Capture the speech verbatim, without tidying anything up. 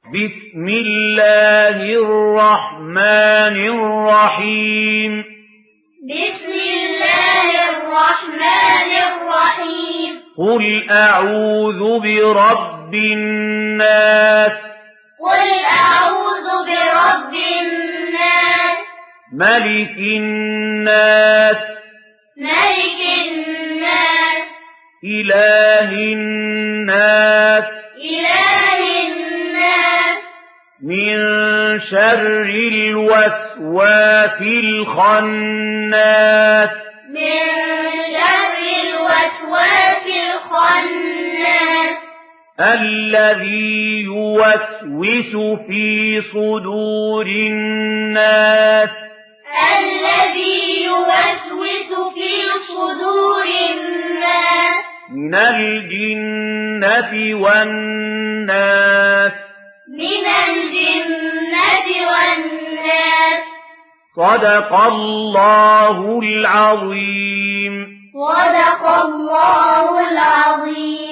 بسم الله الرحمن الرحيم بسم الله الرحمن الرحيم قل أعوذ برب الناس قل أعوذ برب الناس ملك الناس ملك الناس إله الناس إله الناس من شر الوسواس الخناس من شر الوسواس الخناس الذي يوسوس في صدور الناس الذي يوسوس في صدور الناس من الجنة والناس من الجنة والناس صدق الله العظيم صدق الله العظيم.